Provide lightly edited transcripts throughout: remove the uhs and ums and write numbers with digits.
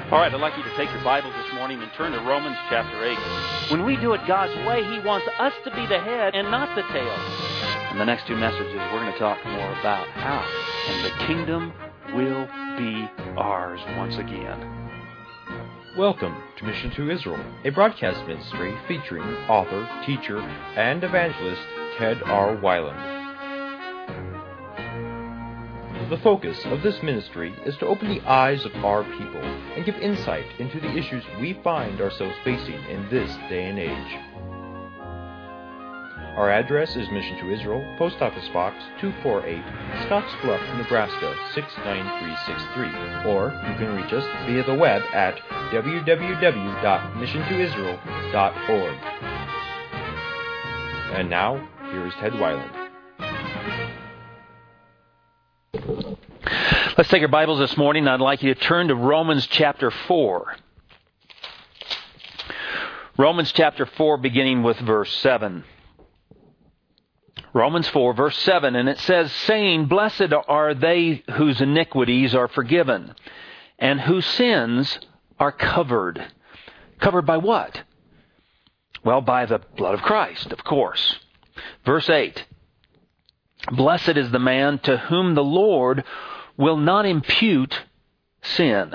All right, I'd like you to take your Bibles this morning and turn to Romans chapter 8. When we do it God's way, He wants us to be the head and not the tail. In the next two messages, we're going to talk more about how, and the kingdom will be ours once again. Welcome to Mission to Israel, a broadcast ministry featuring author, teacher, and evangelist Ted R. Weiland. The focus of this ministry is to open the eyes of our people and give insight into the issues we find ourselves facing in this day and age. Our address is Mission to Israel, Post Office Box 248, Scottsbluff, Nebraska 69363, or you can reach us via the web at www.missiontoisrael.org. And now, here is Ted Weiland. Let's take our Bibles this morning. I'd like you to turn to Romans chapter 4. Romans chapter 4, beginning with verse 7. Romans 4, verse 7, and it says, saying, Blessed are they whose iniquities are forgiven, and whose sins are covered. Covered by what? Well, by the blood of Christ, of course. Verse 8, Blessed is the man to whom the Lord will not impute sin,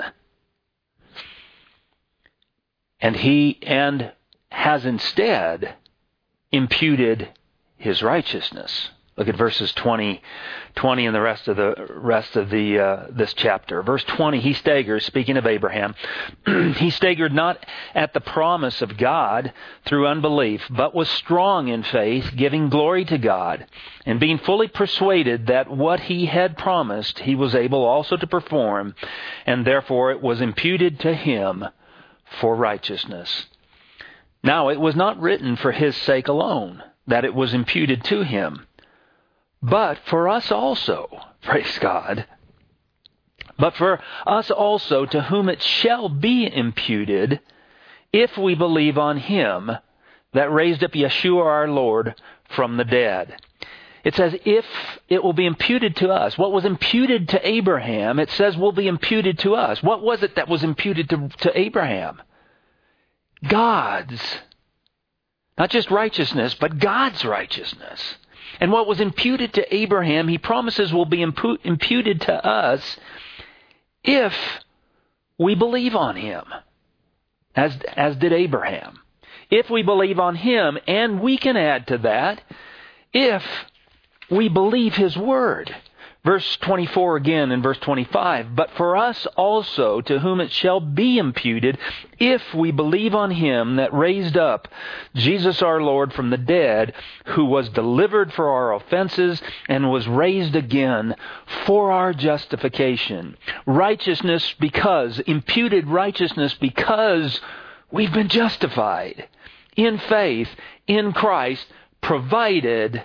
and has instead imputed his righteousness. Look at verses 20 and the rest of this chapter. Verse 20, he staggered, speaking of Abraham, he staggered not at the promise of God through unbelief, but was strong in faith, giving glory to God, and being fully persuaded that what he had promised he was able also to perform, and therefore it was imputed to him for righteousness. Now it was not written for his sake alone that it was imputed to him, but for us also, praise God, but for us also to whom it shall be imputed, if we believe on him that raised up Yeshua our Lord from the dead. It says, if it will be imputed to us. What was imputed to Abraham, it says will be imputed to us. What was it that was imputed to Abraham? God's. Not just righteousness, but God's righteousness. And what was imputed to Abraham, he promises will be imputed to us if we believe on him, as did Abraham. If we believe on him, and we can add to that, if we believe his word. Verse 24 again in verse 25, but for us also to whom it shall be imputed, if we believe on him that raised up Jesus our Lord from the dead, who was delivered for our offenses and was raised again for our justification. Righteousness imputed righteousness because we've been justified in faith in Christ, provided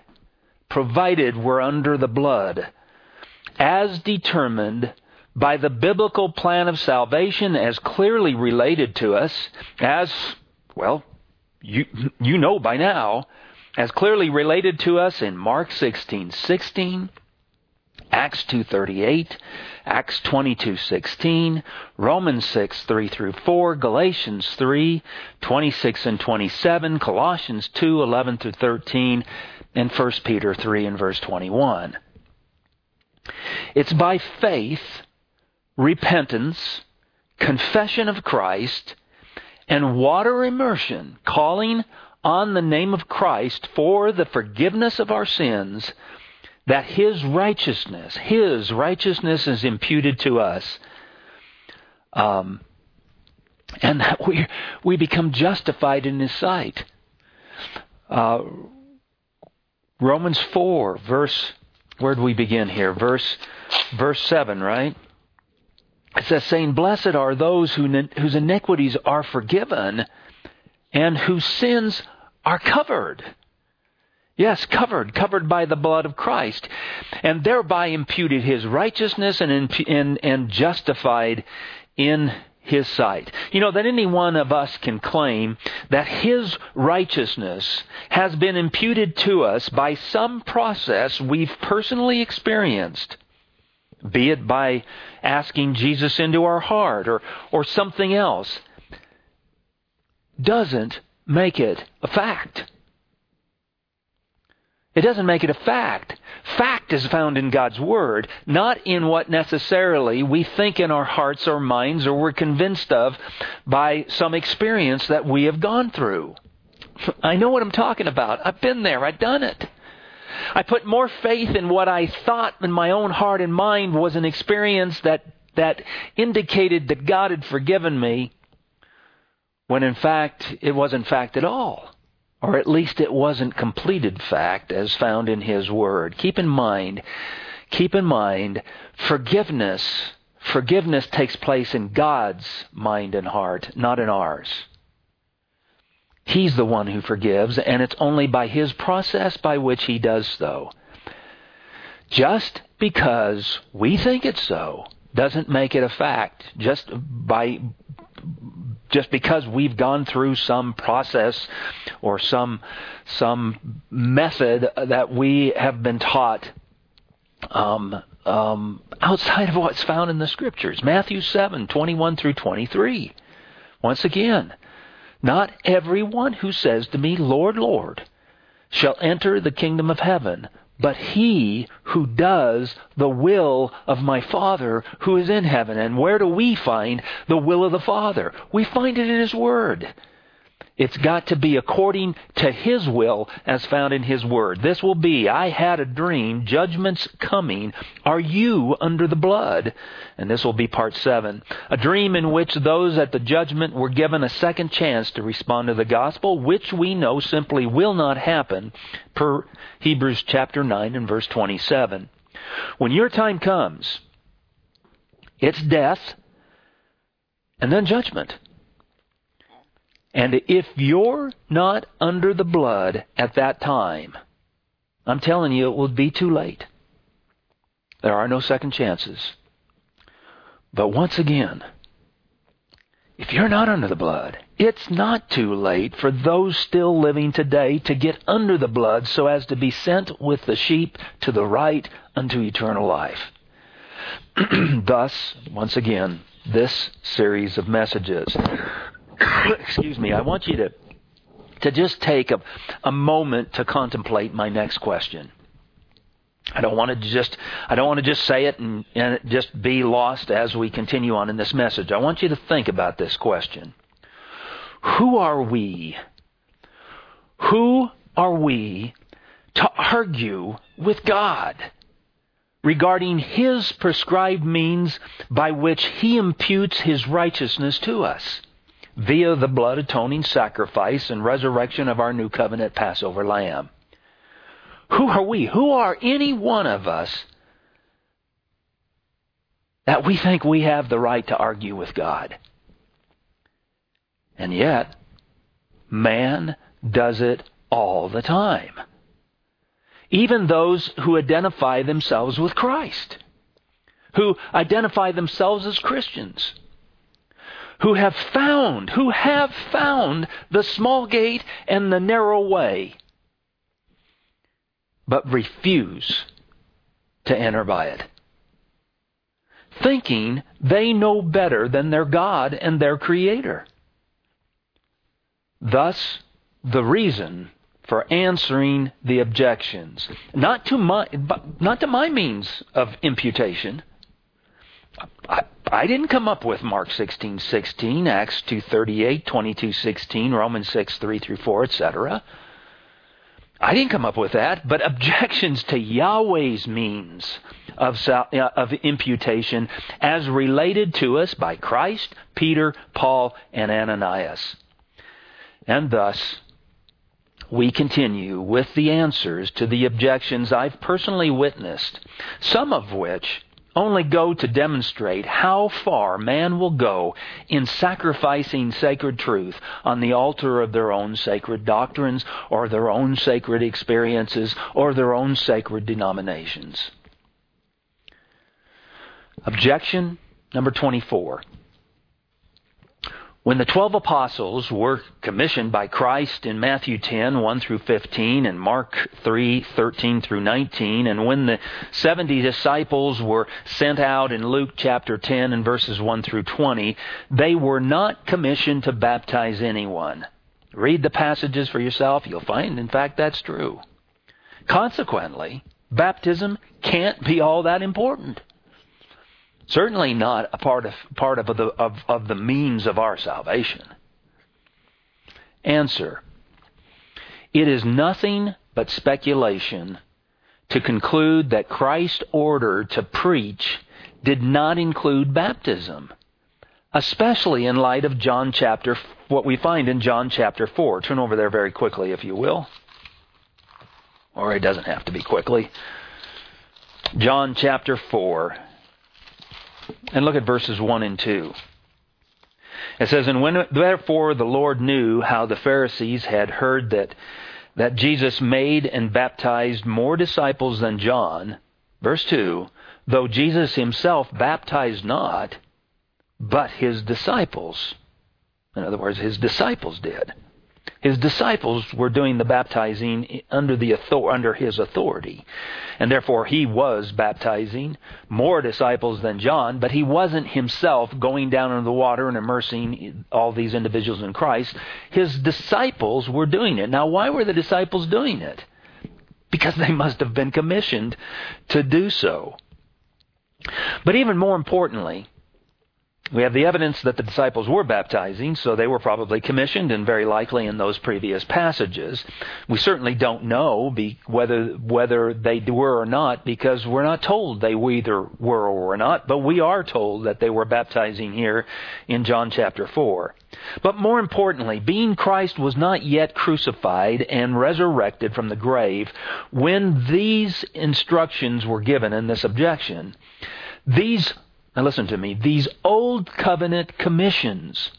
we're under the blood, as determined by the biblical plan of salvation, as clearly related to us, as, well, you know by now, as clearly related to us in Mark 16:16, Acts 2:38, Acts 22:16, Romans 6:3-4, Galatians 3:26 and 27, Colossians 2:11-13, and 1 Peter 3 and verse 21. It's by faith, repentance, confession of Christ, and water immersion, calling on the name of Christ for the forgiveness of our sins, that his righteousness is imputed to us. And that we become justified in his sight. Romans 4, where do we begin here? Verse 7, right? It says, saying, Blessed are those whose iniquities are forgiven and whose sins are covered. Yes, covered by the blood of Christ, and thereby imputed his righteousness and justified in his sight. You know, that any one of us can claim that his righteousness has been imputed to us by some process we've personally experienced. be it by asking Jesus into our heart or something else, doesn't make it a fact. It doesn't make it a fact. Fact is found in God's Word, not in what necessarily we think in our hearts or minds or we're convinced of by some experience that we have gone through. I know what I'm talking about. I've been there. I've done it. I put more faith in what I thought in my own heart and mind was an experience that indicated that God had forgiven me, when in fact it wasn't fact at all. Or at least it wasn't completed fact as found in His Word. Keep in mind, forgiveness takes place in God's mind and heart, not in ours. He's the one who forgives, and it's only by His process by which He does so. Just because we think it's so doesn't make it a fact. Just because we've gone through some process or some method that we have been taught outside of what's found in the Scriptures. Matthew 7:21 through 23. Once again, not everyone who says to me, Lord, Lord, shall enter the kingdom of heaven, but he who does the will of my Father who is in heaven. And where do we find the will of the Father? We find it in His Word. It's got to be according to His will as found in His Word. This will be, I had a dream, judgment's coming, are you under the blood? And this will be part 7. A dream in which those at the judgment were given a second chance to respond to the gospel, which we know simply will not happen, per Hebrews chapter 9 and verse 27. When your time comes, it's death and then judgment. And if you're not under the blood at that time, I'm telling you, it will be too late. There are no second chances. But once again, if you're not under the blood, it's not too late for those still living today to get under the blood so as to be sent with the sheep to the right unto eternal life. Thus, once again, this series of messages. Excuse me, I want you to just take a moment to contemplate my next question. I don't want to just say it and just be lost as we continue on in this message. I want you to think about this question. Who are we? Who are we to argue with God regarding His prescribed means by which He imputes His righteousness to us via the blood atoning sacrifice and resurrection of our new covenant Passover lamb? Who are we? Who are any one of us that we think we have the right to argue with God? And yet, man does it all the time. Even those who identify themselves with Christ, who identify themselves as Christians, who have found the small gate and the narrow way, but refuse to enter by it, thinking they know better than their God and their Creator. Thus, the reason for answering the objections, not to my means of imputation. I didn't come up with Mark 16:16, Acts 2:38, 22:16, Romans 6:3 through 4, etc. I didn't come up with that, but objections to Yahweh's means of imputation as related to us by Christ, Peter, Paul, and Ananias. And thus, we continue with the answers to the objections I've personally witnessed, some of which only go to demonstrate how far man will go in sacrificing sacred truth on the altar of their own sacred doctrines or their own sacred experiences or their own sacred denominations. Objection number 24. When the 12 apostles were commissioned by Christ in Matthew 10, 1 through 15, and Mark 3, 13 through 19, and when the 70 disciples were sent out in Luke chapter 10 and verses 1 through 20, they were not commissioned to baptize anyone. Read the passages for yourself. You'll find, in fact, that's true. Consequently, baptism can't be all that important. Certainly not a part of the means of our salvation. Answer: it is nothing but speculation to conclude that Christ's order to preach did not include baptism, especially in light of what we find in John chapter 4. Turn over there very quickly, if you will. Or it doesn't have to be quickly. John chapter 4. And look at verses 1 and 2. It says, "And when therefore the Lord knew how the Pharisees had heard that Jesus made and baptized more disciples than John," verse 2, "though Jesus himself baptized not, but his disciples." In other words, his disciples did. His disciples were doing the baptizing under his authority. And therefore he was baptizing more disciples than John, but he wasn't himself going down into the water and immersing all these individuals in Christ. His disciples were doing it. Now, why were the disciples doing it? Because they must have been commissioned to do so. But even more importantly, we have the evidence that the disciples were baptizing, so they were probably commissioned, and very likely in those previous passages. We certainly don't know whether they were or not, because we're not told they either were or were not, but we are told that they were baptizing here in John chapter 4. But more importantly, being Christ was not yet crucified and resurrected from the grave when these instructions were given in this objection, now listen to me, these Old Covenant commissions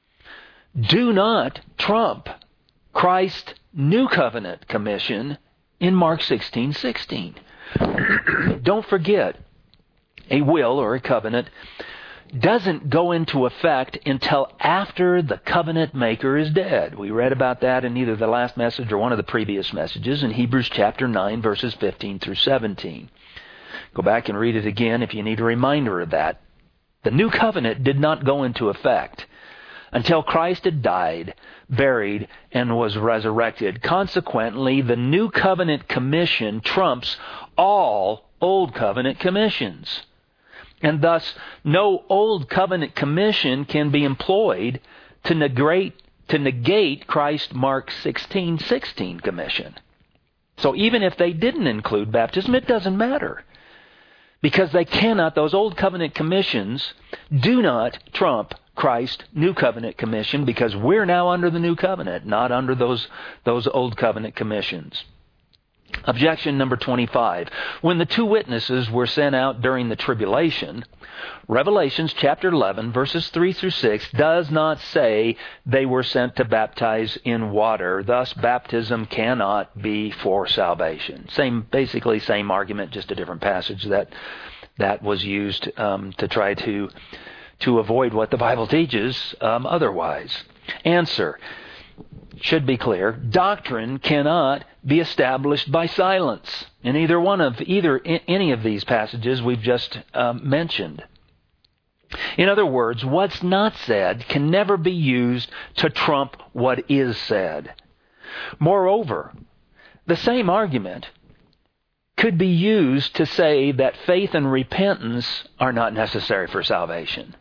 do not trump Christ's New Covenant commission in Mark 16:16. Don't forget, a will or a covenant doesn't go into effect until after the covenant maker is dead. We read about that in either the last message or one of the previous messages in Hebrews chapter 9, verses 15 through 17. Go back and read it again if you need a reminder of that. The new covenant did not go into effect until Christ had died, buried, and was resurrected. Consequently, the new covenant commission trumps all old covenant commissions. And thus, no old covenant commission can be employed to negate Christ's Mark 16:16 commission. So even if they didn't include baptism, it doesn't matter. Because they cannot, those old covenant commissions do not trump Christ's new covenant commission, because we're now under the new covenant, not under those old covenant commissions. Objection number 25. When the two witnesses were sent out during the tribulation, Revelations chapter 11, verses 3 through 6, does not say they were sent to baptize in water. Thus, baptism cannot be for salvation. Basically same argument, just a different passage that was used to try to avoid what the Bible teaches otherwise. Answer. Should be clear. Doctrine cannot be established by silence in any of these passages we've just mentioned. In other words, what's not said can never be used to trump what is said. Moreover, the same argument could be used to say that faith and repentance are not necessary for salvation,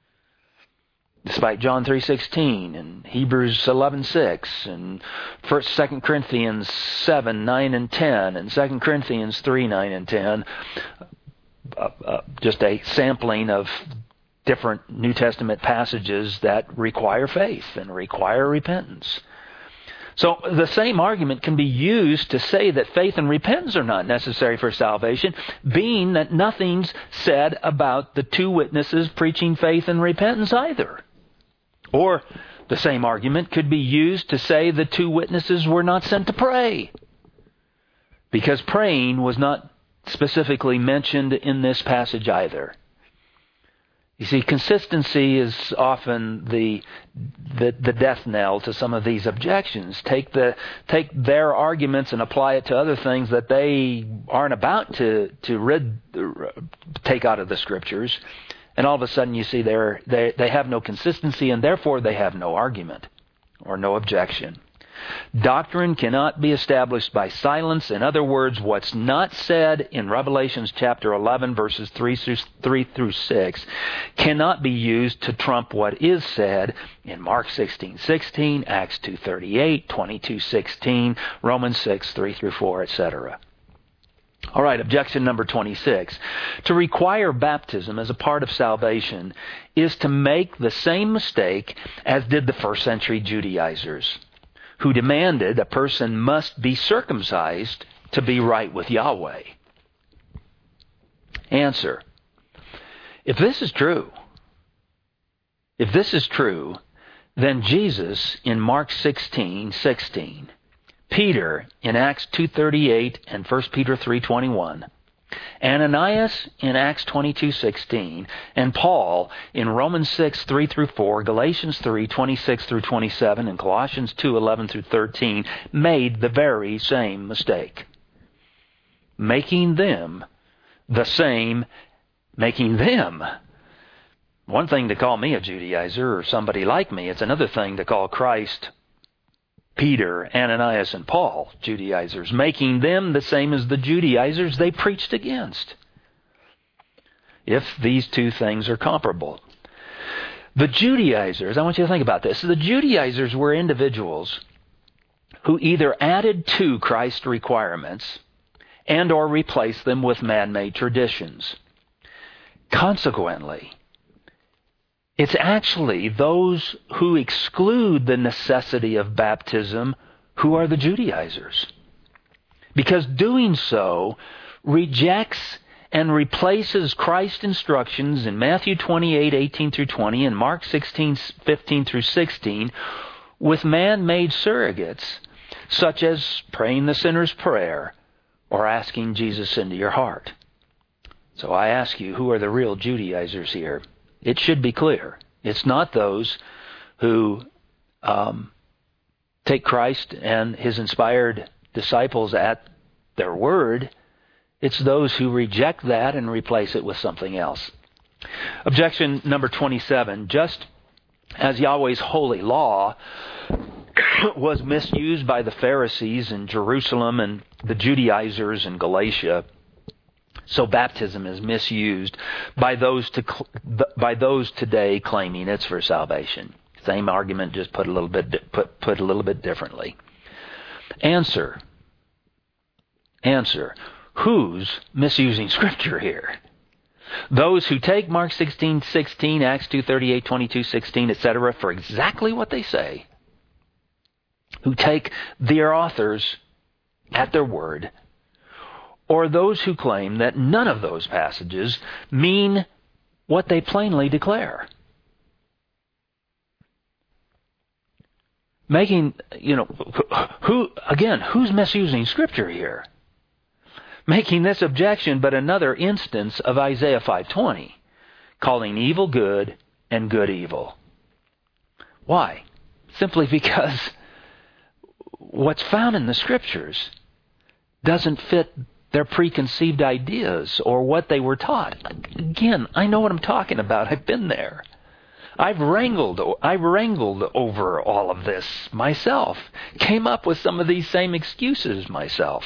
despite John 3:16 and Hebrews 11:6 and 2 Corinthians 7:9 and 10 and 2 Corinthians 3:9 and 10, just a sampling of different New Testament passages that require faith and require repentance. So the same argument can be used to say that faith and repentance are not necessary for salvation, being that nothing's said about the two witnesses preaching faith and repentance either. Or the same argument could be used to say the two witnesses were not sent to pray, because praying was not specifically mentioned in this passage either. You see, consistency is often the death knell to some of these objections. Take their arguments and apply it to other things that they aren't about to take out of the Scriptures, and all of a sudden you see they have no consistency, and therefore they have no argument or no objection. Doctrine cannot be established by silence. In other words, what's not said in Revelations chapter 11, verses 3 through 6, cannot be used to trump what is said in Mark 16:16, Acts 2:38, 22:16, Romans 6, 3 through 4, etc. All right, objection number 26. To require baptism as a part of salvation is to make the same mistake as did the first century Judaizers, who demanded a person must be circumcised to be right with Yahweh. Answer. If this is true, then Jesus in Mark 16:16, Peter in Acts 2:38 and 1 Peter 3:21, Ananias in Acts 22:16, and Paul in Romans 6, 3 through 4, Galatians 3, 26 through 27, and Colossians 2, 11 through 13, made the very same mistake. Making them. One thing to call me a Judaizer or somebody like me, it's another thing to call Christ, Peter, Ananias, and Paul Judaizers, making them the same as the Judaizers they preached against, if these two things are comparable. The Judaizers, I want you to think about this. The Judaizers were individuals who either added to Christ's requirements and or replaced them with man-made traditions. Consequently, it's actually those who exclude the necessity of baptism who are the Judaizers, because doing so rejects and replaces Christ's instructions in Matthew 28:18 through 20 and Mark 16:15 through 16 with man-made surrogates, such as praying the sinner's prayer or asking Jesus into your heart. So I ask you, who are the real Judaizers here? It should be clear. It's not those who take Christ and His inspired disciples at their word. It's those who reject that and replace it with something else. Objection number 27. Just as Yahweh's holy law was misused by the Pharisees in Jerusalem and the Judaizers in Galatia, so baptism is misused by those today claiming it's for salvation. Same argument, just put a little bit differently. Answer. Who's misusing Scripture here? Those who take Mark 16:16, Acts 2:38, 22:16, etc. for exactly what they say, who take their authors at their word, or those who claim that none of those passages mean what they plainly declare. Who's misusing Scripture here? Making this objection but another instance of Isaiah 5:20, calling evil good and good evil. Why? Simply because what's found in the Scriptures doesn't fit their preconceived ideas or what they were taught. Again, I know what I'm talking about. I've been there. I've wrangled over all of this myself. Came up with some of these same excuses myself.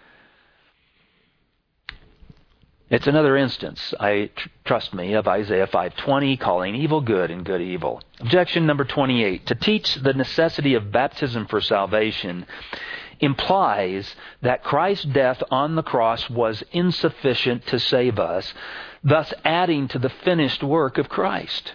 It's another instance, trust me, of Isaiah 5:20, calling evil good and good evil. Objection number 28. To teach the necessity of baptism for salvation implies that Christ's death on the cross was insufficient to save us, thus adding to the finished work of Christ.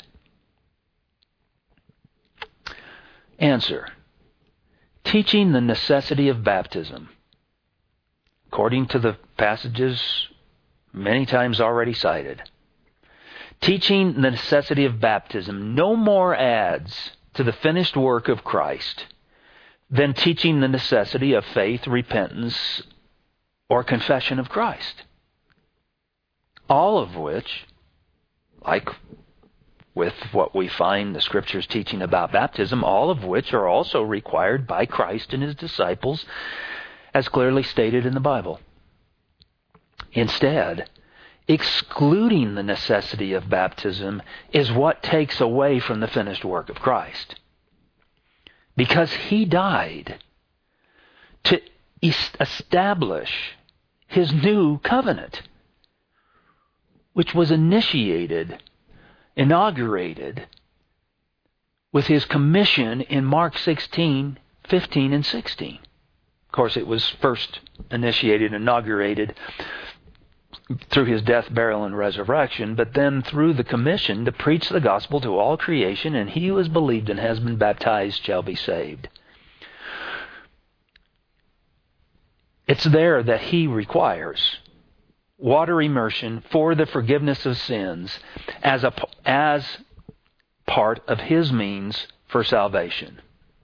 Answer. Teaching the necessity of baptism, according to the passages many times already cited, teaching the necessity of baptism no more adds to the finished work of Christ than teaching the necessity of faith, repentance, or confession of Christ. All of which, like with what we find the Scriptures teaching about baptism, all of which are also required by Christ and His disciples, as clearly stated in the Bible. Instead, excluding the necessity of baptism is what takes away from the finished work of Christ. Because He died to establish His new covenant, which was inaugurated with His commission in Mark 16, 15, and 16. Of course, it was first inaugurated through His death, burial, and resurrection, but then through the commission to preach the gospel to all creation, and he who has believed and has been baptized shall be saved. It's there that He requires water immersion for the forgiveness of sins as part of His means for salvation.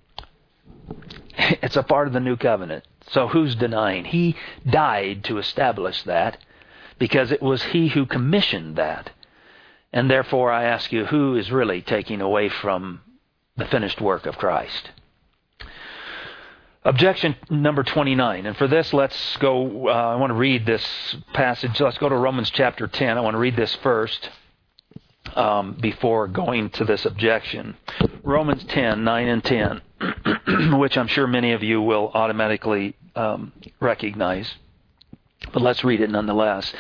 It's a part of the new covenant. So who's denying? He died to establish that, because it was He who commissioned that. And therefore I ask you, who is really taking away from the finished work of Christ? Objection number 29. And for this, let's go, I want to read this passage. Let's go to Romans chapter 10. I want to read this first before going to this objection. Romans 10, 9 and 10, which I'm sure many of you will automatically recognize. But let's read it nonetheless.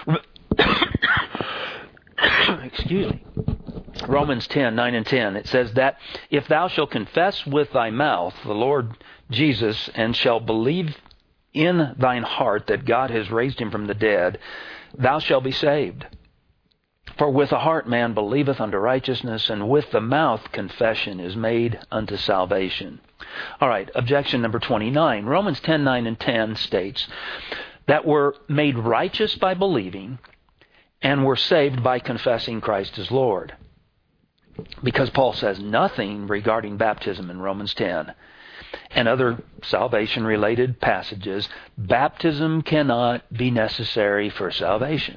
Excuse me. Romans 10, 9 and 10. It says that if thou shalt confess with thy mouth the Lord Jesus, and shalt believe in thine heart that God has raised Him from the dead, thou shalt be saved. For with the heart man believeth unto righteousness, and with the mouth confession is made unto salvation. All right, objection number 29. Romans 10, 9 and 10 states that we're made righteous by believing, and we're saved by confessing Christ as Lord. Because Paul says nothing regarding baptism in Romans 10 and other salvation-related passages, baptism cannot be necessary for salvation.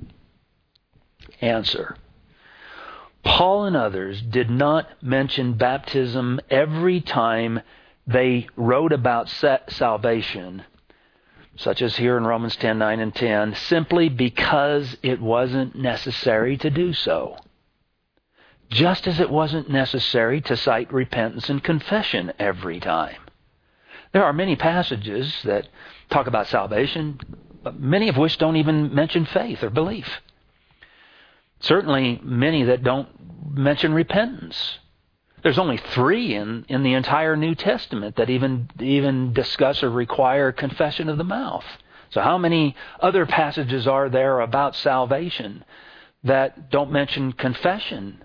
Answer: Paul and others did not mention baptism every time they wrote about salvation, such as here in Romans 10, 9 and 10, simply because it wasn't necessary to do so. Just as it wasn't necessary to cite repentance and confession every time. There are many passages that talk about salvation, many of which don't even mention faith or belief. Certainly many that don't mention repentance. There's only 3 in the entire New Testament that even discuss or require confession of the mouth. So how many other passages are there about salvation that don't mention confession,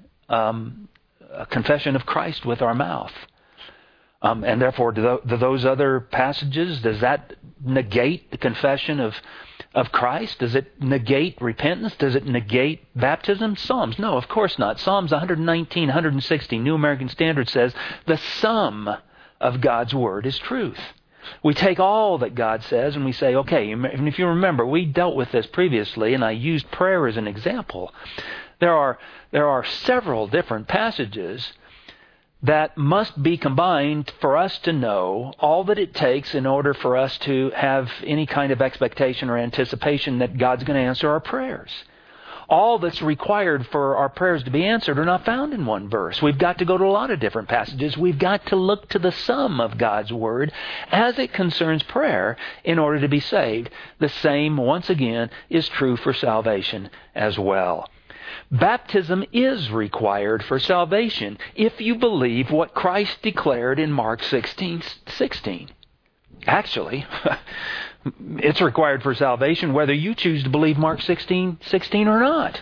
a confession of Christ with our mouth? And therefore, do those other passages, does that negate the confession of Christ? Does it negate repentance? Does it negate baptism? Psalms? No, of course not. Psalms 119, 160, New American Standard says, the sum of God's Word is truth. We take all that God says and we say, okay, and if you remember, we dealt with this previously, and I used prayer as an example. There are several different passages that must be combined for us to know all that it takes in order for us to have any kind of expectation or anticipation that God's going to answer our prayers. All that's required for our prayers to be answered are not found in one verse. We've got to go to a lot of different passages. We've got to look to the sum of God's Word as it concerns prayer in order to be saved. The same, once again, is true for salvation as well. Baptism is required for salvation if you believe what Christ declared in Mark 16:16. Actually, it's required for salvation whether you choose to believe Mark 16:16 or not.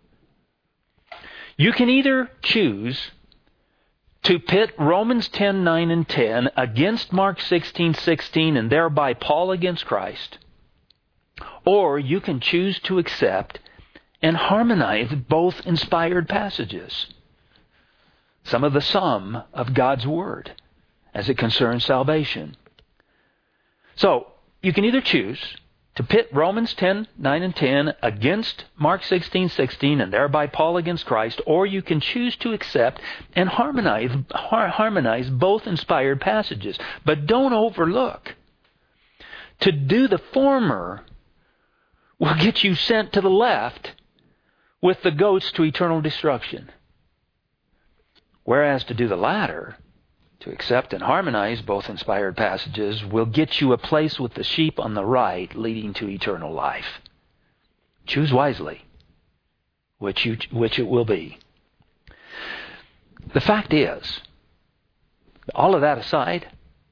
You can either choose to pit Romans 10, 9, and 10 against Mark 16:16 and thereby Paul against Christ, or you can choose to accept and harmonize both inspired passages. Some of the sum of God's Word as it concerns salvation. So, you can either choose to pit Romans 10:9 and 10 against Mark 16:16 and thereby Paul against Christ, or you can choose to accept and harmonize both inspired passages. But don't overlook. To do the former will get you sent to the left with the goats to eternal destruction. Whereas to do the latter, to accept and harmonize both inspired passages, will get you a place with the sheep on the right, leading to eternal life. Choose wisely which it will be. The fact is, all of that aside,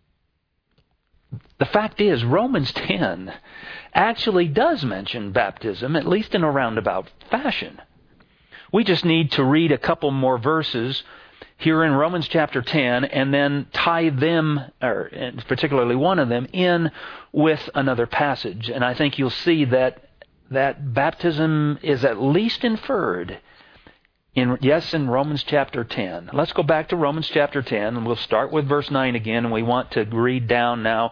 the fact is Romans 10 actually does mention baptism, at least in a roundabout fashion. We just need to read a couple more verses here in Romans chapter 10 and then tie them, or particularly one of them, in with another passage. And I think you'll see that baptism is at least inferred in Romans chapter 10. Let's go back to Romans chapter 10, and we'll start with verse 9 again, and we want to read down now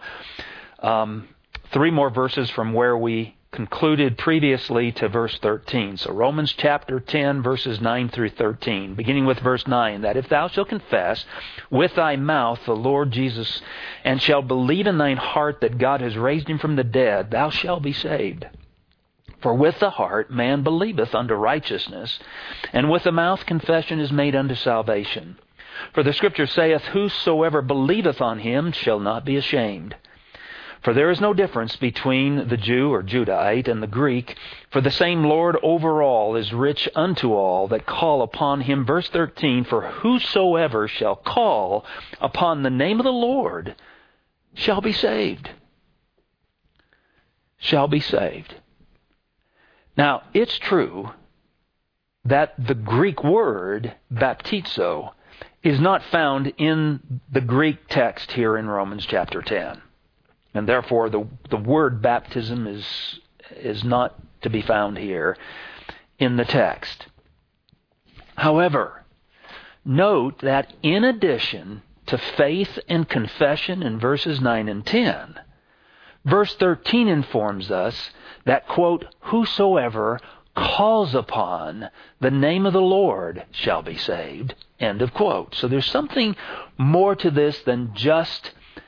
3 more verses from where we concluded previously to verse 13. So Romans chapter 10, verses 9 through 13, beginning with verse 9, that if thou shalt confess with thy mouth the Lord Jesus, and shalt believe in thine heart that God has raised him from the dead, thou shalt be saved. For with the heart man believeth unto righteousness, and with the mouth confession is made unto salvation. For the Scripture saith, whosoever believeth on him shall not be ashamed. For there is no difference between the Jew or Judahite and the Greek, for the same Lord over all is rich unto all that call upon him. Verse 13, for whosoever shall call upon the name of the Lord shall be saved. Shall be saved. Now, it's true that the Greek word baptizo is not found in the Greek text here in Romans chapter 10. And therefore, the word baptism is not to be found here in the text. However, note that in addition to faith and confession in verses 9 and 10, verse 13 informs us that, quote, whosoever calls upon the name of the Lord shall be saved, end of quote. So there's something more to this than just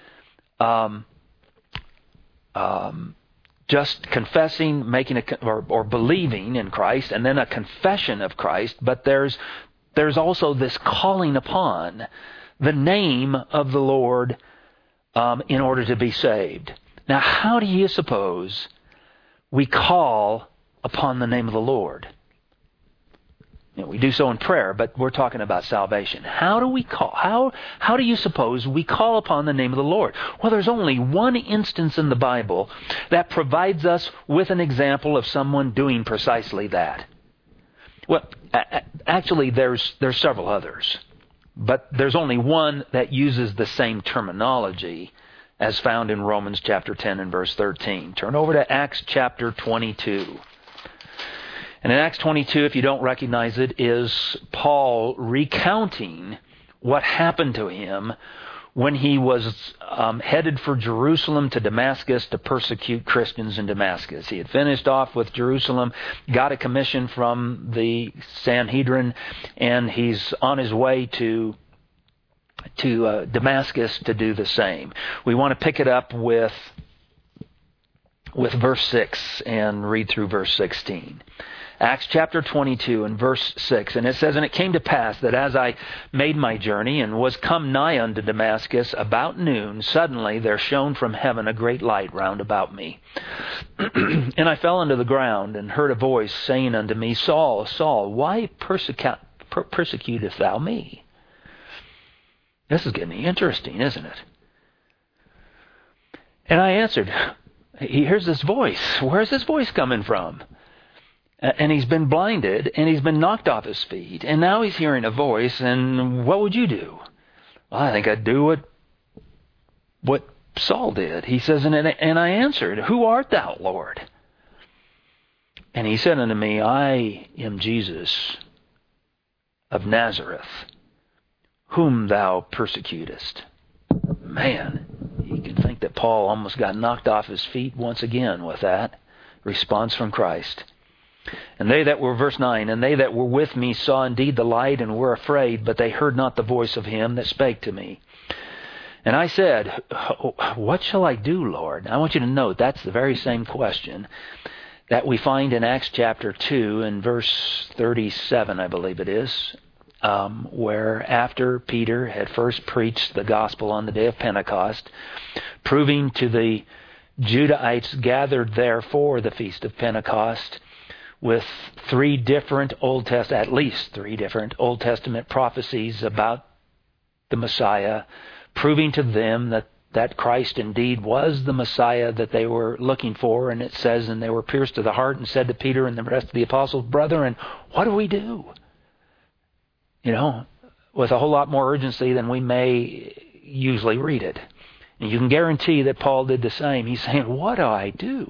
confessing, making or believing in Christ, and then a confession of Christ. But there's also this calling upon the name of the Lord in order to be saved. Now, how do you suppose we call upon the name of the Lord? We do so in prayer, but we're talking about salvation. How do we call? How do you suppose we call upon the name of the Lord? Well, there's only one instance in the Bible that provides us with an example of someone doing precisely that. Well, actually, there's several others, but there's only one that uses the same terminology as found in Romans chapter 10 and verse 13. Turn over to Acts chapter 22. And in Acts 22, if you don't recognize it, is Paul recounting what happened to him when he was headed for Jerusalem to Damascus to persecute Christians in Damascus. He had finished off with Jerusalem, got a commission from the Sanhedrin, and he's on his way to Damascus to do the same. We want to pick it up with verse 6 and read through verse 16. Acts chapter 22 and verse 6, and it says, and it came to pass that as I made my journey and was come nigh unto Damascus about noon, suddenly there shone from heaven a great light round about me. And I fell unto the ground and heard a voice saying unto me, Saul, Saul, why persecutest thou me? This is getting interesting, isn't it? And I answered, he hears this voice. Where's this voice coming from? And he's been blinded, and he's been knocked off his feet, and now he's hearing a voice, and what would you do? Well, I think I'd do what Saul did. He says, and I answered, who art thou, Lord? And he said unto me, I am Jesus of Nazareth, whom thou persecutest. Man, You can think that Paul almost got knocked off his feet once again with that response from Christ. And they that were, verse 9, and they that were with me saw indeed the light and were afraid, but they heard not the voice of him that spake to me. And I said, what shall I do, Lord? I want you to note that's the very same question that we find in Acts chapter 2 and verse 37, I believe it is, where after Peter had first preached the gospel on the day of Pentecost, proving to the Judahites gathered there for the Feast of Pentecost with at least three different Old Testament prophecies about the Messiah, proving to them that Christ indeed was the Messiah that they were looking for. And it says, and they were pierced to the heart and said to Peter and the rest of the apostles, brethren, what do we do? With a whole lot more urgency than we may usually read it. And you can guarantee that Paul did the same. He's saying, what do I do?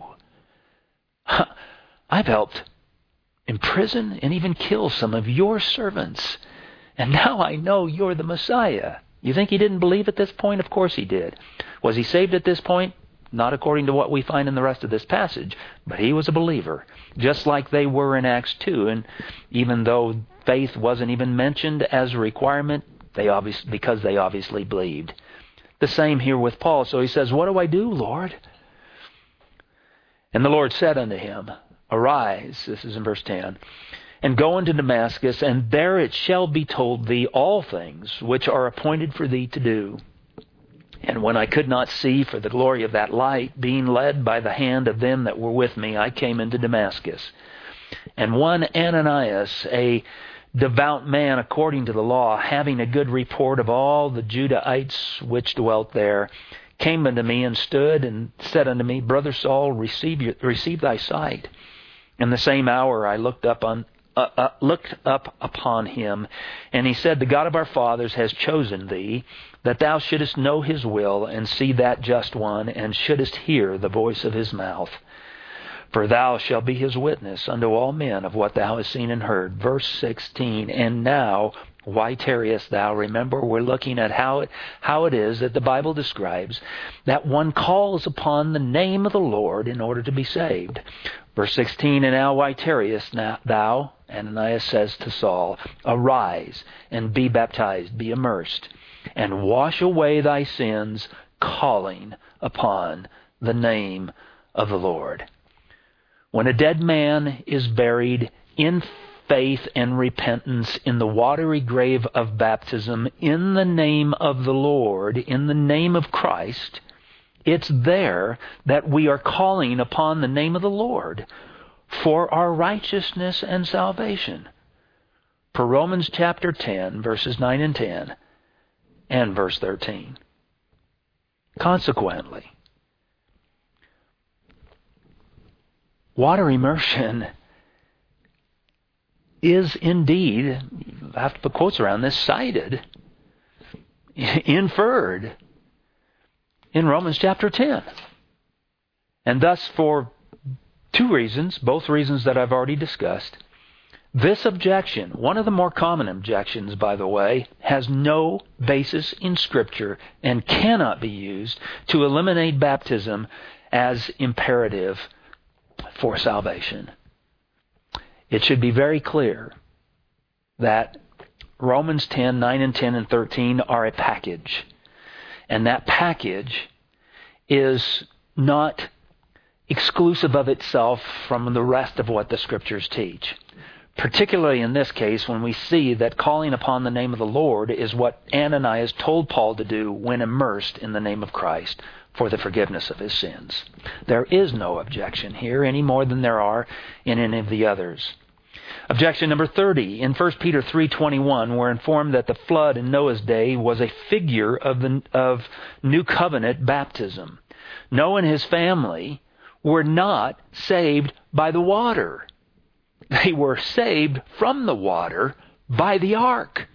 I've helped imprison and even kill some of your servants. And now I know you're the Messiah. You think he didn't believe at this point? Of course he did. Was he saved at this point? Not according to what we find in the rest of this passage. But he was a believer, just like they were in Acts 2. And even though faith wasn't even mentioned as a requirement, because they obviously believed. The same here with Paul. So he says, what do I do, Lord? And the Lord said unto him, arise, this is in verse 10, and go into Damascus, and there it shall be told thee all things which are appointed for thee to do. And when I could not see for the glory of that light, being led by the hand of them that were with me, I came into Damascus. And one Ananias, a devout man according to the law, having a good report of all the Judahites which dwelt there, came unto me and stood and said unto me, Brother Saul, receive thy sight. In the same hour I looked up upon him, and he said, the God of our fathers has chosen thee, that thou shouldest know his will, and see that just one, and shouldest hear the voice of his mouth. For thou shalt be his witness unto all men of what thou hast seen and heard. Verse 16, and now, why tarriest thou? Remember, we're looking at how it is that the Bible describes that one calls upon the name of the Lord in order to be saved. Verse 16, and now why tarriest thou? Ananias says to Saul, arise and be baptized, be immersed, and wash away thy sins, calling upon the name of the Lord. When a dead man is buried in faith and repentance in the watery grave of baptism, in the name of the Lord, in the name of Christ, it's there that we are calling upon the name of the Lord for our righteousness and salvation. Per Romans chapter 10, verses 9 and 10, and verse 13. Consequently, water immersion is indeed, I have to put quotes around this, cited, inferred in Romans chapter 10. And thus, for two reasons, both reasons that I've already discussed, this objection, one of the more common objections, by the way, has no basis in Scripture and cannot be used to eliminate baptism as imperative for salvation. It should be very clear that Romans 10, 9 and 10 and 13 are a package. And that package is not exclusive of itself from the rest of what the Scriptures teach. Particularly in this case, when we see that calling upon the name of the Lord is what Ananias told Paul to do when immersed in the name of Christ for the forgiveness of his sins. There is no objection here any more than there are in any of the others. Objection number 30. In 1 Peter 3:21, we're informed that the flood in Noah's day was a figure of New Covenant baptism. Noah and his family were not saved by the water. They were saved from the water by the ark.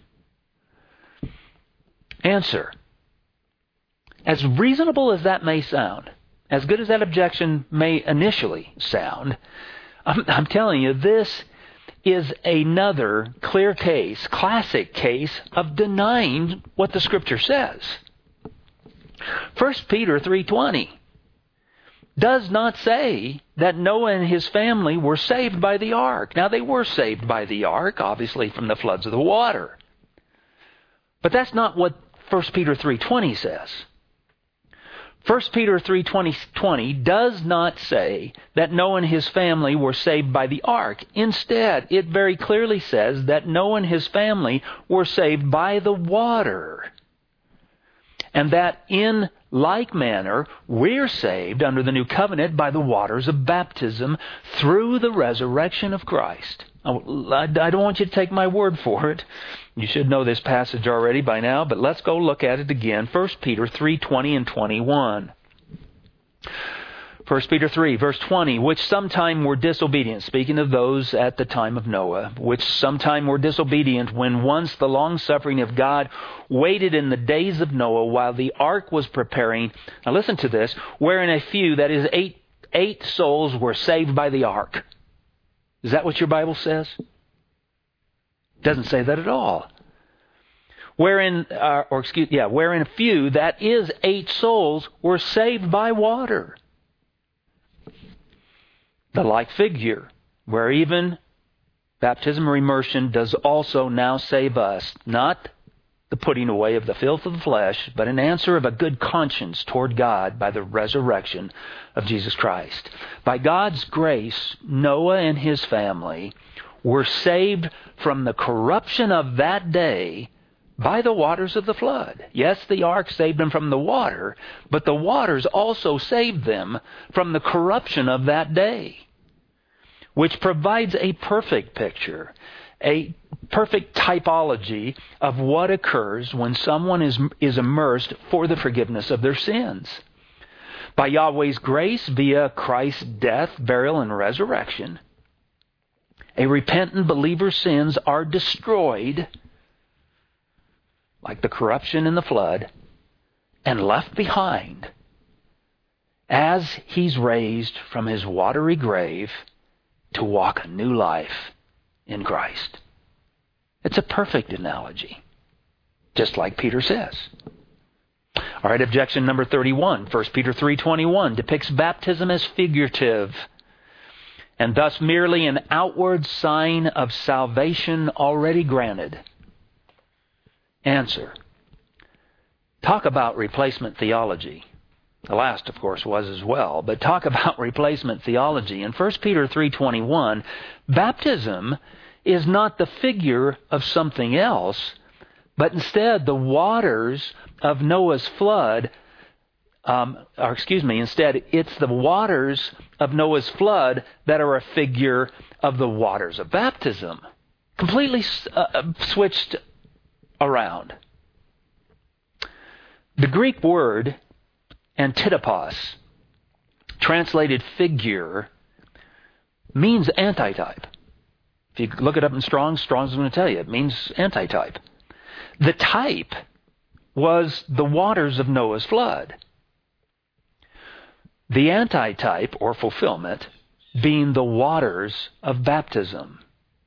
Answer. As reasonable as that may sound, as good as that objection may initially sound, I'm telling you, this is another clear case, classic case of denying what the Scripture says. 1 Peter 3:20 does not say that Noah and his family were saved by the ark. Now, they were saved by the ark, obviously from the floods of the water. But that's not what 1 Peter 3:20 says. 1 Peter 3:20 does not say that Noah and his family were saved by the ark. Instead, it very clearly says that Noah and his family were saved by the water. And that in like manner, we're saved under the new covenant by the waters of baptism through the resurrection of Christ. I don't want you to take my word for it. You should know this passage already by now, but let's go look at it again. 1 Peter 3:20 and 21. 1 Peter 3, verse 20, which sometime were disobedient, speaking of those at the time of Noah, which sometime were disobedient when once the long-suffering of God waited in the days of Noah while the ark was preparing. Now listen to this, wherein a few, that is eight souls, were saved by the ark. Is that what your Bible says? It doesn't say that at all. Wherein a few, that is 8 souls, were saved by water. The like figure, where even baptism or immersion does also now save us, not the putting away of the filth of the flesh, but an answer of a good conscience toward God by the resurrection of Jesus Christ. By God's grace, Noah and his family were saved from the corruption of that day by the waters of the flood. Yes, the ark saved them from the water, but the waters also saved them from the corruption of that day, which provides a perfect picture, a perfect typology of what occurs when someone is immersed for the forgiveness of their sins. By Yahweh's grace, via Christ's death, burial, and resurrection, a repentant believer's sins are destroyed, like the corruption in the flood, and left behind as he's raised from his watery grave to walk a new life in Christ. It's a perfect analogy, just like Peter says. All right, objection number 31. 1 Peter 3:21 depicts baptism as figurative and thus merely an outward sign of salvation already granted. Answer. Talk about replacement theology. The last, of course, was as well. But talk about replacement theology. In 1 Peter 3:21, baptism is not the figure of something else, but instead the waters of Noah's flood, instead it's the waters of Noah's flood that are a figure of the waters of baptism. Completely switched around. The Greek word antitopos, translated figure, means antitype. If you look it up in Strong's is going to tell you it means antitype. The type was the waters of Noah's flood. The antitype, or fulfillment, being the waters of baptism.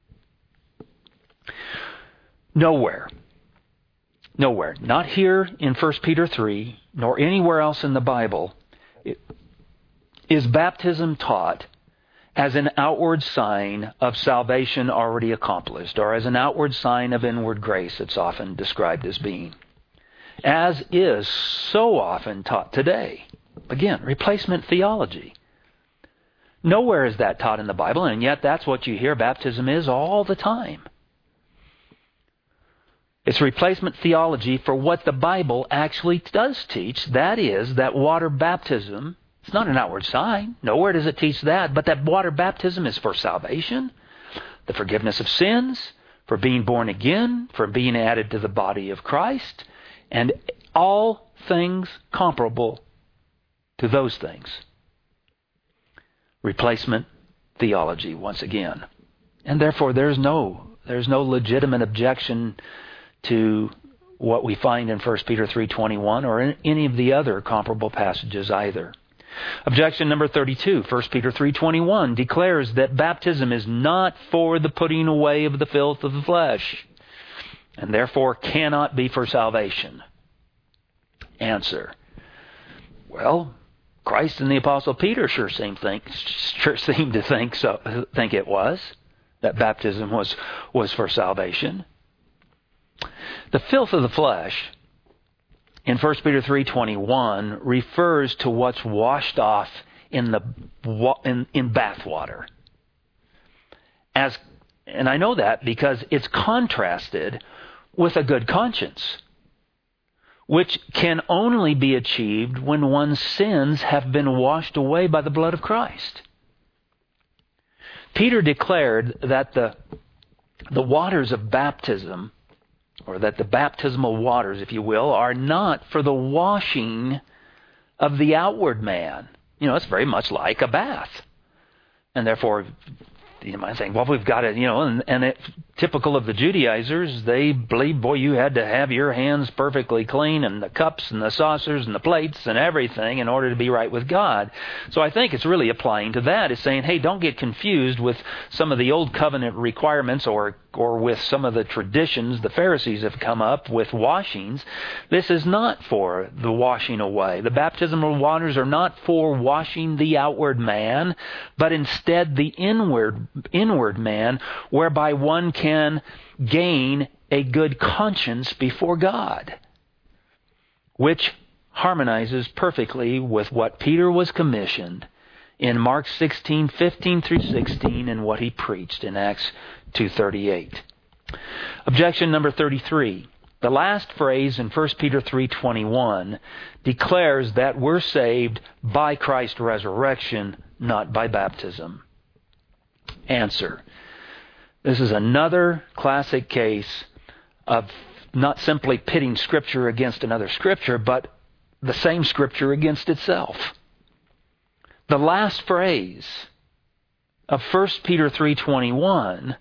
Nowhere, not here in 1 Peter 3, nor anywhere else in the Bible, is baptism taught as an outward sign of salvation already accomplished, or as an outward sign of inward grace it's often described as being, as is so often taught today. Again, replacement theology. Nowhere is that taught in the Bible, and yet that's what you hear baptism is all the time. It's replacement theology for what the Bible actually does teach. That is, that water baptism, it's not an outward sign. Nowhere does it teach that. But that water baptism is for salvation, the forgiveness of sins, for being born again, for being added to the body of Christ, and all things comparable to those things. Replacement theology, once again. And therefore, there's no legitimate objection to what we find in 1 Peter 3:21 or in any of the other comparable passages either. Objection number 32, 1 Peter 3:21 declares that baptism is not for the putting away of the filth of the flesh, and therefore cannot be for salvation. Answer. Well, Christ and the Apostle Peter sure seemed to think it was, that baptism was for salvation. The filth of the flesh in 1 Peter 3:21 refers to what's washed off in bath water. And I know that because it's contrasted with a good conscience, which can only be achieved when one's sins have been washed away by the blood of Christ. Peter declared that the waters of baptism, or that the baptismal waters, if you will, are not for the washing of the outward man. It's very much like a bath. And therefore, you might think, well, we've got it, and it's typical of the Judaizers. They believe, boy, you had to have your hands perfectly clean, and the cups and the saucers and the plates and everything in order to be right with God. So I think it's really applying to that. It's saying, hey, don't get confused with some of the old covenant requirements or with some of the traditions the Pharisees have come up with washings. This is not for the washing away. The baptismal waters are not for washing the outward man, but instead the inward man, whereby one can gain a good conscience before God, which harmonizes perfectly with what Peter was commissioned in Mark 16:15 through 16 and what he preached in Acts 2:38. Objection number 33. The last phrase in 1 Peter 3:21 declares that we're saved by Christ's resurrection, not by baptism. Answer. This is another classic case of not simply pitting Scripture against another Scripture, but the same Scripture against itself. The last phrase of 1 Peter 3:21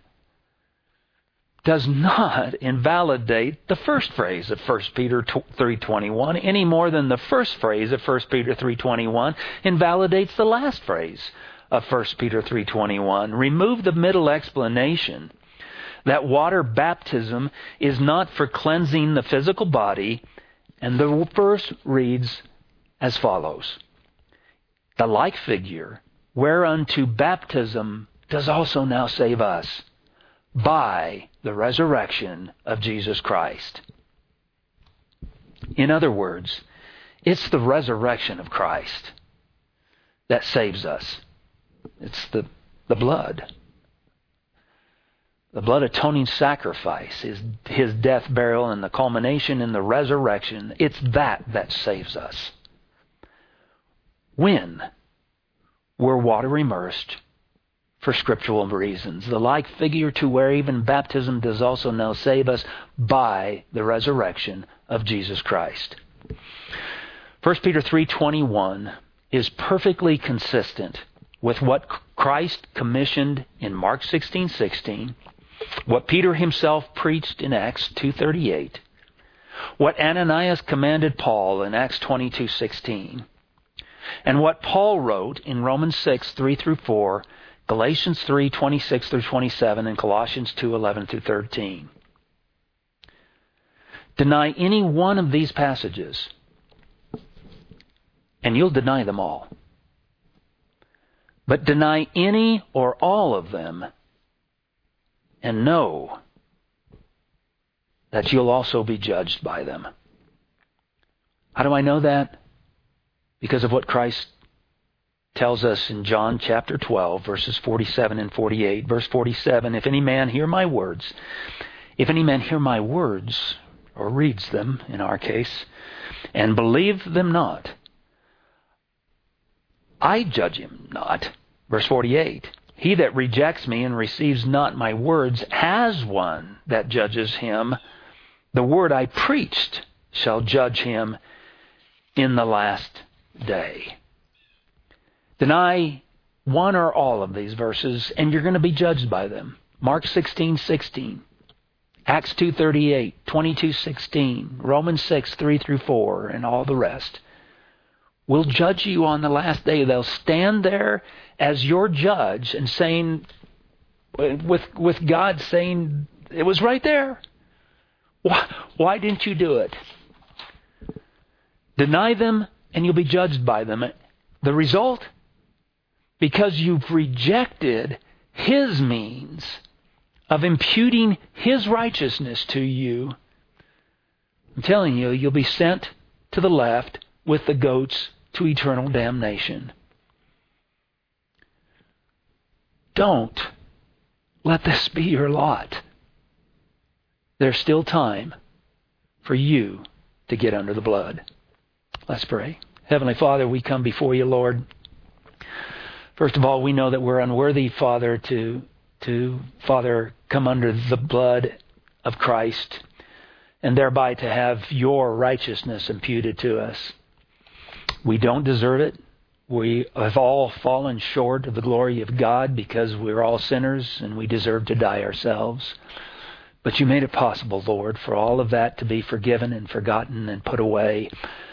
does not invalidate the first phrase of 1 Peter 3:21 any more than the first phrase of 1 Peter 3:21 invalidates the last phrase of 1 Peter 3:21. Remove the middle explanation that water baptism is not for cleansing the physical body, and the verse reads as follows: the like figure whereunto baptism does also now save us, by the resurrection of Jesus Christ. In other words, it's the resurrection of Christ that saves us. It's the blood. The blood atoning sacrifice is His death, burial, and the culmination in the resurrection. It's that saves us. When we're water immersed for scriptural reasons. The like figure to where even baptism does also now save us, by the resurrection of Jesus Christ. 1 Peter 3:21 is perfectly consistent with what Christ commissioned in Mark 16:16, what Peter himself preached in Acts 2:38, what Ananias commanded Paul in Acts 22:16, and what Paul wrote in Romans 6:3 through 4, Galatians 3:26 through 27, and Colossians 2:11 through 13. Deny any one of these passages, and you'll deny them all. But deny any or all of them, and know that you'll also be judged by them. How do I know that? Because of what Christ tells us in John chapter 12, verses 47 and 48. Verse 47, if any man hear my words, or reads them in our case, and believe them not, I judge him not. Verse 48, he that rejects me and receives not my words has one that judges him. The word I preached shall judge him in the last day. Deny one or all of these verses, and you're going to be judged by them. Mark 16:16, Acts 2:38, 22:16, Romans 6:3 through 4, and all the rest will judge you on the last day. They'll stand there as your judge and saying, with God saying, it was right there. Why didn't you do it? Deny them and you'll be judged by them. The result? Because you've rejected His means of imputing His righteousness to you, I'm telling you, you'll be sent to the left with the goats to eternal damnation. Don't let this be your lot. There's still time for you to get under the blood. Let's pray. Heavenly Father, we come before you, Lord. First of all, we know that we're unworthy, Father, to Father, come under the blood of Christ and thereby to have your righteousness imputed to us. We don't deserve it. We have all fallen short of the glory of God because we're all sinners and we deserve to die ourselves. But you made it possible, Lord, for all of that to be forgiven and forgotten and put away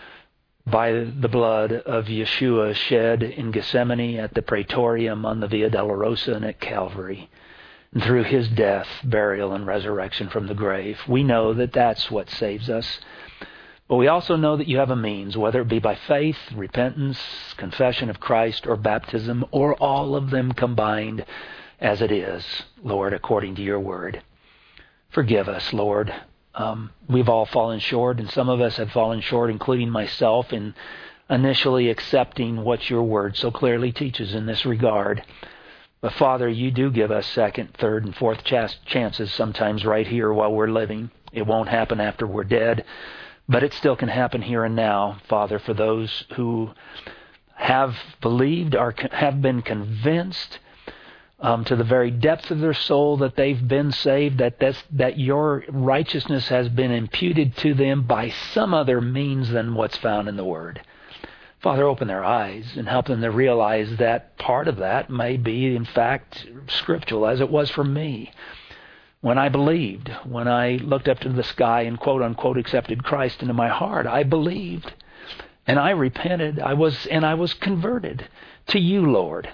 by the blood of Yeshua shed in Gethsemane, at the Praetorium, on the Via Dolorosa, and at Calvary. And through His death, burial, and resurrection from the grave. We know that that's what saves us. But we also know that you have a means, whether it be by faith, repentance, confession of Christ, or baptism, or all of them combined as it is, Lord, according to your word. Forgive us, Lord. We've all fallen short, and some of us have fallen short, including myself, in initially accepting what your word so clearly teaches in this regard. But Father, you do give us second, third, and fourth chances sometimes right here while we're living. It won't happen after we're dead, but it still can happen here and now, Father, for those who have believed or have been convinced to the very depths of their soul that they've been saved, that your righteousness has been imputed to them by some other means than what's found in the Word. Father, open their eyes and help them to realize that part of that may be, in fact, scriptural, as it was for me. When I believed, when I looked up to the sky and quote-unquote accepted Christ into my heart, I believed and I repented. I was converted to you, Lord.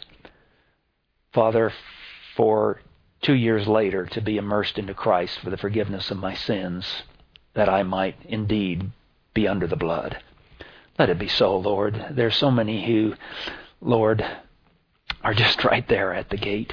Father, for 2 years later to be immersed into Christ for the forgiveness of my sins, that I might indeed be under the blood. Let it be so, Lord. There's so many who, Lord, are just right there at the gate.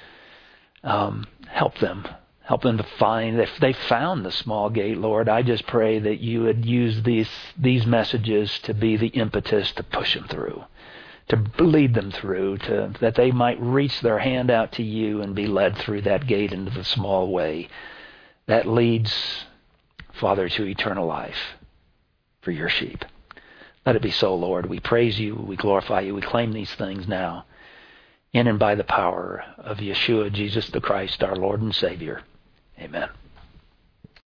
Help them. Help them to find, if they found the small gate, Lord, I just pray that you would use these messages to be the impetus to push them through, to lead them through, that they might reach their hand out to you and be led through that gate into the small way that leads, Father, to eternal life for your sheep. Let it be so, Lord. We praise you, we glorify you, we claim these things now in and by the power of Yeshua, Jesus the Christ, our Lord and Savior. Amen.